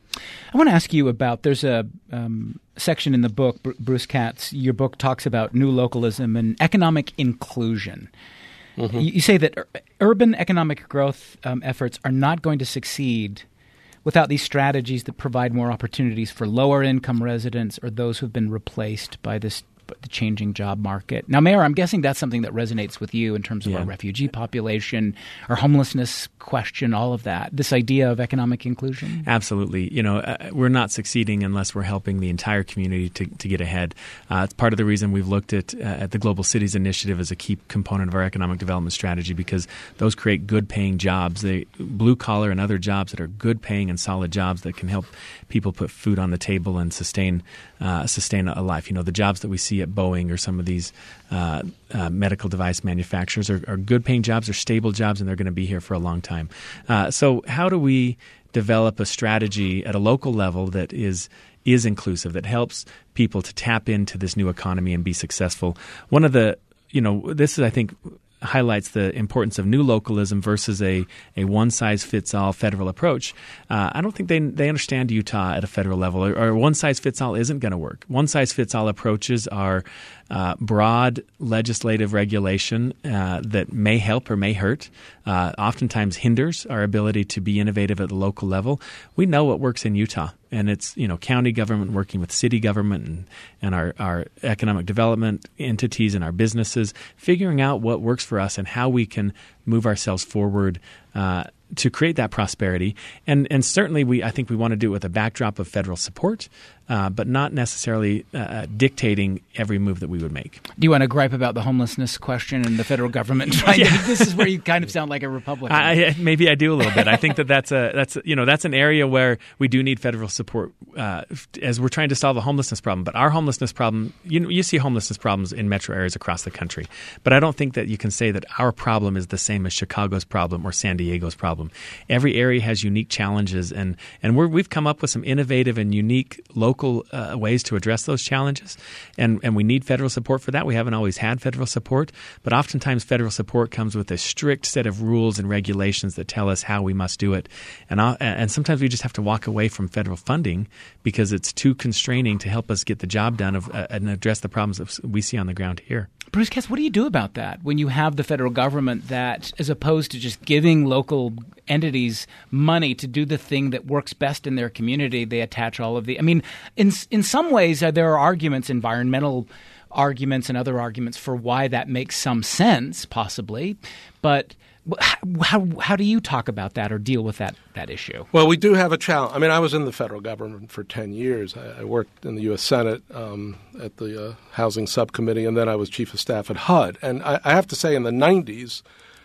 I want to ask you about, there's a um, section in the book, Br- Bruce Katz, your book talks about new localism and economic inclusion. Mm-hmm. You, you say that ur- urban economic growth um, efforts are not going to succeed without these strategies that provide more opportunities for lower income residents or those who've been replaced by this the changing job market. Now, Mayor, I'm guessing that's something that resonates with you in terms of Yeah. our refugee population, our homelessness question, all of that. This idea of economic inclusion? Absolutely. You know, uh, we're not succeeding unless we're helping the entire community to, to get ahead. Uh, it's part of the reason we've looked at, uh, at the Global Cities Initiative as a key component of our economic development strategy, because those create good-paying jobs, they blue-collar and other jobs that are good-paying and solid jobs that can help people put food on the table and sustain uh, sustain a life. You know, the jobs that we see at Boeing or some of these uh, uh, medical device manufacturers are, are good-paying jobs, are stable jobs, and they're going to be here for a long time. Uh, so how do we develop a strategy at a local level that is is inclusive, that helps people to tap into this new economy and be successful? One of the, you know, this is, I think, highlights the importance of new localism versus a, a one-size-fits-all federal approach. Uh, I don't think they they understand Utah at a federal level, or, or one-size-fits-all isn't going to work. One-size-fits-all approaches are uh, broad legislative regulation uh, that may help or may hurt, uh, oftentimes hinders our ability to be innovative at the local level. We know what works in Utah. And it's, you know, county government working with city government and, and our, our economic development entities and our businesses, figuring out what works for us and how we can move ourselves forward uh, to create that prosperity. And and certainly we I think we want to do it with a backdrop of federal support, uh, but not necessarily uh, dictating every move that we would make. Do you want to gripe about the homelessness question and the federal government trying Yeah. to, this is where you kind of sound like a Republican. I, I- maybe I do a little bit. I think that that's a that's you know that's an area where we do need federal support uh, as we're trying to solve a homelessness problem. But our homelessness problem, you know, you see homelessness problems in metro areas across the country. But I don't think that you can say that our problem is the same as Chicago's problem or San Diego's problem. Every area has unique challenges, and and we're, we've come up with some innovative and unique local uh, ways to address those challenges. And and we need federal support for that. We haven't always had federal support, but oftentimes federal support comes with a strict set of rules and regulations that tell us how we must do it. And uh, and sometimes we just have to walk away from federal funding because it's too constraining to help us get the job done of, uh, and address the problems that we see on the ground here. Bruce Katz, what do you do about that when you have the federal government that, as opposed to just giving local entities money to do the thing that works best in their community, they attach all of the – I mean, in in some ways uh, there are arguments, environmental arguments and other arguments for why that makes some sense, possibly, but – How how do you talk about that or deal with that, that issue? Well, we do have a challenge. I mean, I was in the federal government for ten years. I, I worked in the U S Senate um, at the uh, Housing Subcommittee, and then I was chief of staff at H U D. And I, I have to say, in the nineties,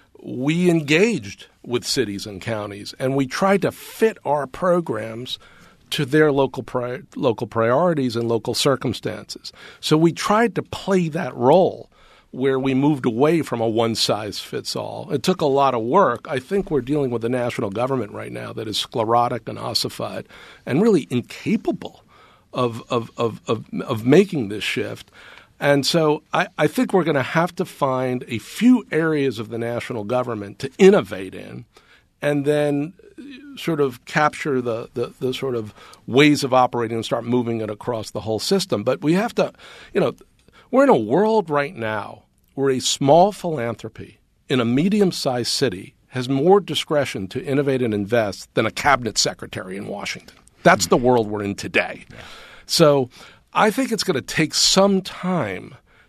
we engaged with cities and counties, and we tried to fit our programs to their local pri- local priorities and local circumstances. So we tried to play that role where we moved away from a one-size-fits-all. It took a lot of work. I think we're dealing with a national government right now that is sclerotic and ossified and really incapable of of of of, of making this shift. And so I, I think we're going to have to find a few areas of the national government to innovate in and then sort of capture the, the, the sort of ways of operating and start moving it across the whole system. But we have to, you know, we're in a world right now where a small philanthropy in a medium-sized city has more discretion to innovate and invest than a cabinet secretary in Washington. That's the world we're in today. Yeah. So I think it's going to take some time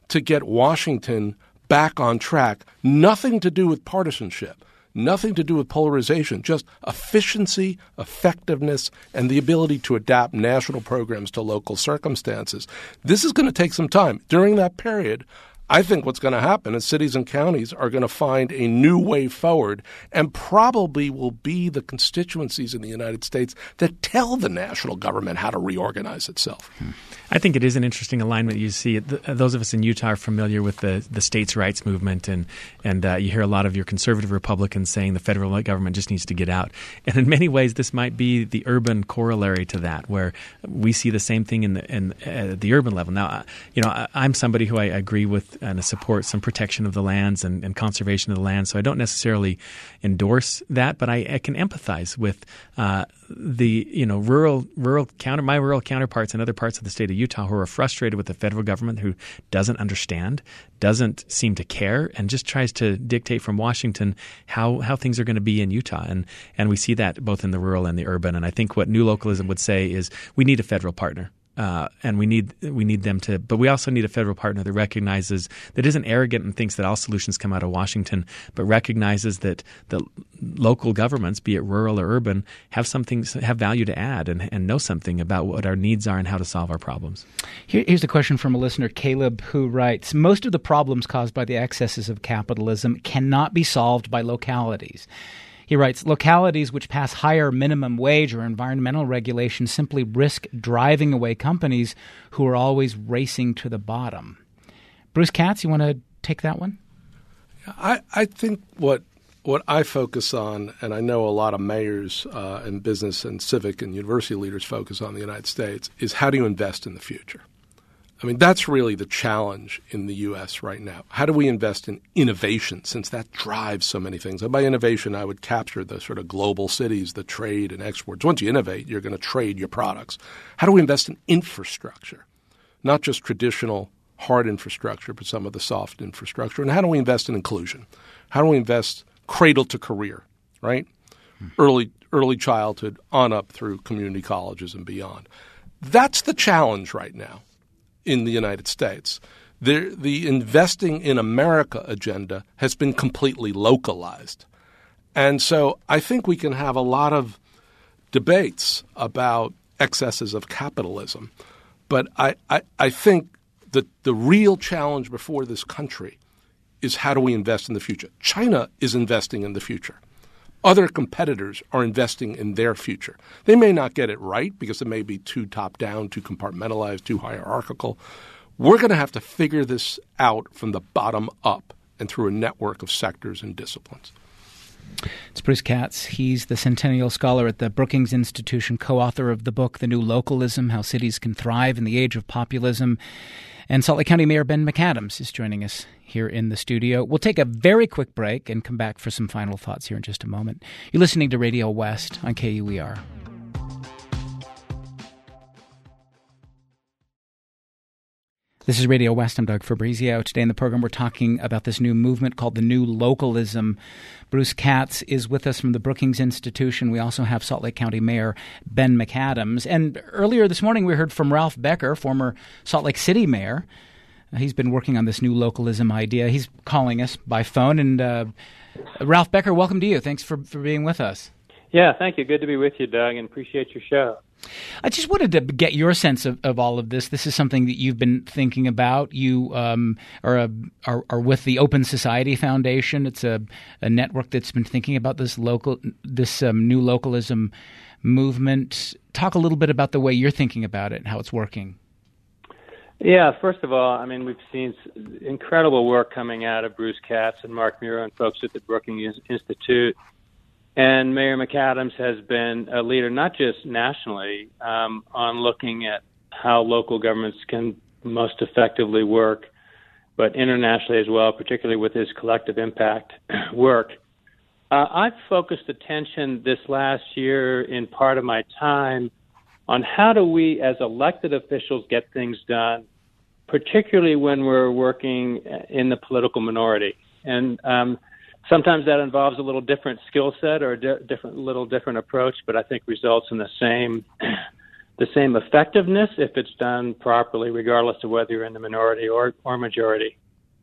to get Washington back on track. Nothing to do with partisanship, nothing to do with polarization, just efficiency, effectiveness, and the ability to adapt national programs to local circumstances. This is going to take some time. During that period, I think what's going to happen is cities and counties are going to find a new way forward and probably will be the constituencies in the United States that tell the national government how to reorganize itself. Hmm. I think it is an interesting alignment. You see, those of us in Utah are familiar with the, the states' rights movement, and and uh, you hear a lot of your conservative Republicans saying the federal government just needs to get out. And in many ways, this might be the urban corollary to that, where we see the same thing in the in uh, the urban level. Now, you know, I, I'm somebody who I agree with and support some protection of the lands and, and conservation of the land, so I don't necessarily endorse that, but I, I can empathize with uh, the you know rural rural counter my rural counterparts in other parts of the state of Utah who are frustrated with the federal government, who doesn't understand, doesn't seem to care, and just tries to dictate from Washington how, how things are going to be in Utah. And and we see that both in the rural and the urban. And I think what New Localism would say is we need a federal partner. Uh, and we need we need them to, but we also need a federal partner that recognizes, that isn't arrogant and thinks that all solutions come out of Washington, but recognizes that the local governments, be it rural or urban, have something, have value to add and, and know something about what our needs are and how to solve our problems. Here, here's a question from a listener, Caleb, who writes, most of the problems caused by the excesses of capitalism cannot be solved by localities. He writes, localities which pass higher minimum wage or environmental regulations simply risk driving away companies who are always racing to the bottom. Bruce Katz, you want to take that one? I, I think what what I focus on, and I know a lot of mayors uh, and business and civic and university leaders focus on in the United States, is how do you invest in the future? I mean, that's really the challenge in the U S right now. How do we invest in innovation, since that drives so many things? And by innovation, I would capture the sort of global cities, the trade and exports. Once you innovate, you're going to trade your products. How do we invest in infrastructure, not just traditional hard infrastructure, but some of the soft infrastructure? And how do we invest in inclusion? How do we invest cradle to career, right? Hmm. Early, early childhood on up through community colleges and beyond. That's the challenge right now in the United States. The, the investing in America agenda has been completely localized. And so I think we can have a lot of debates about excesses of capitalism. But I, I, I think that the real challenge before this country is how do we invest in the future? China is investing in the future. Other competitors are investing in their future. They may not get it right because it may be too top-down, too compartmentalized, too hierarchical. We're going to have to figure this out from the bottom up and through a network of sectors and disciplines. It's Bruce Katz. He's the Centennial Scholar at the Brookings Institution, co-author of the book, The New Localism, How Cities Can Thrive in the Age of Populism. And Salt Lake County Mayor Ben McAdams is joining us here in the studio. We'll take a very quick break and come back for some final thoughts here in just a moment. You're listening to Radio West on K U E R. This is Radio West. I'm Doug Fabrizio. Today in the program, we're talking about this new movement called the New Localism. Bruce Katz is with us from the Brookings Institution. We also have Salt Lake County Mayor Ben McAdams. And earlier this morning, we heard from Ralph Becker, former Salt Lake City Mayor. Uh, he's been working on this new localism idea. He's calling us by phone. And uh, Ralph Becker, welcome to you. Thanks for, for being with us. Yeah, thank you. Good to be with you, Doug, and appreciate your show. I just wanted to get your sense of, of all of this. This is something that you've been thinking about. You um, are, a, are are with the Open Society Foundation. It's a, a network that's been thinking about this local, this um, new localism movement. Talk a little bit about the way you're thinking about it and how it's working. Yeah, first of all, I mean, we've seen incredible work coming out of Bruce Katz and Mark Muro and folks at the Brookings Institute. And Mayor McAdams has been a leader, not just nationally, um, on looking at how local governments can most effectively work, but internationally as well, particularly with his collective impact work. Uh, I've focused attention this last year in part of my time on how do we as elected officials get things done, particularly when we're working in the political minority. And um sometimes that involves a little different skill set or a di- different, little different approach, but I think results in the same the same effectiveness if it's done properly, regardless of whether you're in the minority or, or majority.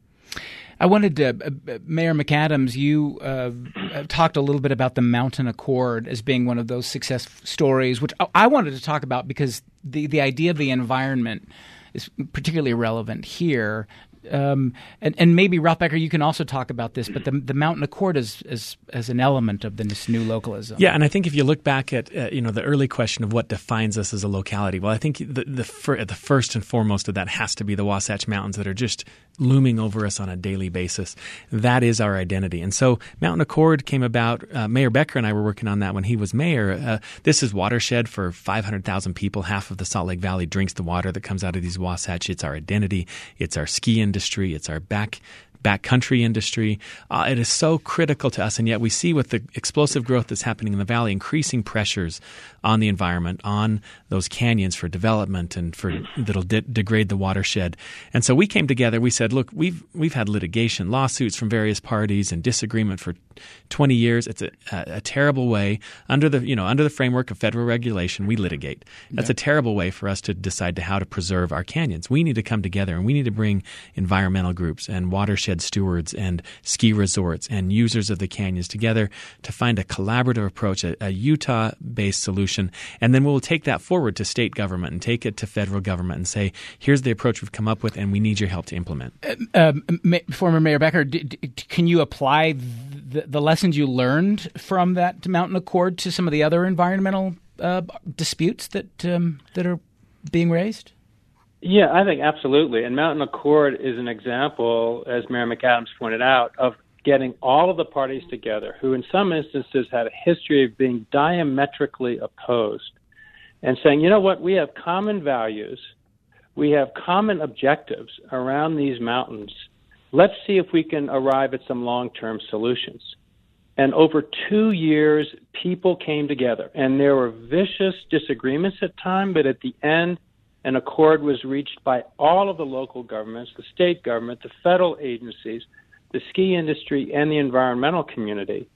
I wanted to, uh, Mayor McAdams, you uh, talked a little bit about the Mountain Accord as being one of those success stories, which I wanted to talk about because the, the idea of the environment is particularly relevant here. Um, and, and maybe, Ralph Becker, you can also talk about this, but the, the Mountain Accord is, is as an element of this new localism. Yeah, and I think if you look back at uh, you know the early question of what defines us as a locality, well, I think the the, fir- the first and foremost of that has to be the Wasatch Mountains that are just looming over us on a daily basis. That is our identity. And so Mountain Accord came about. Uh, Mayor Becker and I were working on that when he was mayor. Uh, this is watershed for five hundred thousand people. Half of the Salt Lake Valley drinks the water that comes out of these Wasatch. It's our identity. It's our ski industry. It's our back backcountry industry. Uh, it is so critical to us, and yet we see with the explosive growth that's happening in the valley, increasing pressures on the environment, on those canyons for development and for that'll de- degrade the watershed. And so we came together. We said, look, we've we've had litigation, lawsuits from various parties, and disagreement for twenty years. It's a, a, a terrible way under the you know under the framework of federal regulation. We litigate. That's yeah. a terrible way for us to decide to how to preserve our canyons. We need to come together, and we need to bring environmental groups and watershed stewards and ski resorts and users of the canyons together to find a collaborative approach, a, a Utah-based solution, and then we'll take that forward to state government and take it to federal government and say, here's the approach we've come up with, and we need your help to implement. Uh, uh, Ma- former Mayor Becker, d- d- can you apply the, the lessons you learned from that Mountain Accord to some of the other environmental uh, disputes that um, that are being raised? Yeah, I think absolutely. And Mountain Accord is an example, as Mayor McAdams pointed out, of getting all of the parties together who in some instances had a history of being diametrically opposed and saying, you know what, we have common values, we have common objectives around these mountains. Let's see if we can arrive at some long-term solutions. And over two years, people came together, and there were vicious disagreements at times, but at the end, an accord was reached by all of the local governments, the state government, the federal agencies, the ski industry, and the environmental community.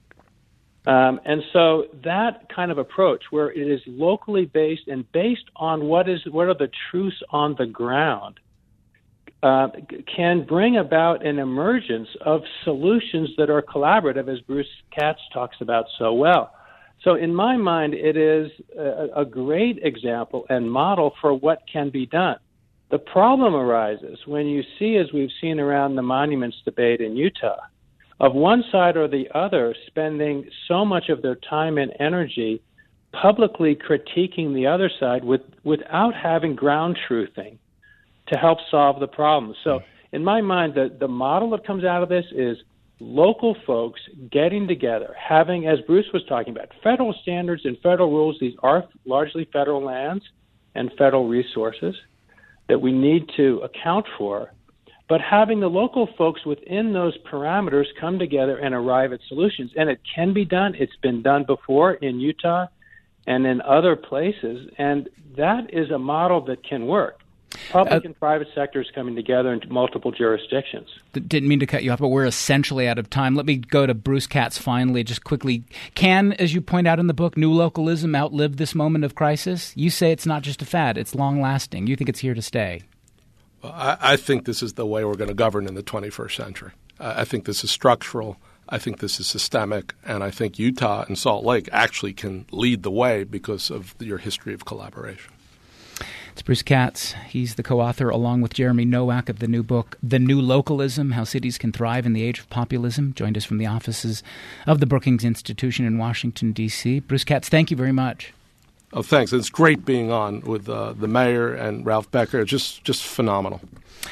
Um, and so that kind of approach, where it is locally based and based on what is what are the truths on the ground, uh, can bring about an emergence of solutions that are collaborative, as Bruce Katz talks about so well. So in my mind, it is a, a great example and model for what can be done. The problem arises when you see, as we've seen around the monuments debate in Utah, of one side or the other spending so much of their time and energy publicly critiquing the other side with, without having ground truthing to help solve the problem. So in my mind, the, the model that comes out of this is local folks getting together, having, as Bruce was talking about, federal standards and federal rules. These are largely federal lands and federal resources that we need to account for, but having the local folks within those parameters come together and arrive at solutions. And it can be done. It's been done before in Utah and in other places, and that is a model that can work. Public uh, and private sectors coming together in multiple jurisdictions. Didn't mean to cut you off, but we're essentially out of time. Let me go to Bruce Katz finally, just quickly. Can, as you point out in the book, new localism outlive this moment of crisis? You say it's not just a fad, it's long-lasting. You think it's here to stay. Well, I, I think this is the way we're going to govern in the twenty-first century. Uh, I think this is structural. I think this is systemic. And I think Utah and Salt Lake actually can lead the way because of your history of collaboration. It's Bruce Katz. He's the co-author, along with Jeremy Nowak, of the new book, The New Localism, How Cities Can Thrive in the Age of Populism. Joined us from the offices of the Brookings Institution in Washington, D C Bruce Katz, thank you very much. Oh, thanks. It's great being on with uh, the mayor and Ralph Becker. Just just phenomenal.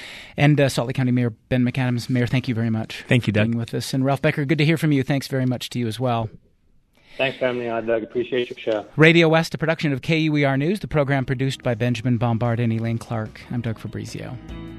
And uh, Salt Lake County Mayor Ben McAdams. Mayor, thank you very much. Thank you, Doug. For being with us. And Ralph Becker, good to hear from you. Thanks very much to you as well. Thanks for having me on, Doug. Appreciate your show. Radio West, a production of K U E R News, the program produced by Benjamin Bombard and Elaine Clark. I'm Doug Fabrizio.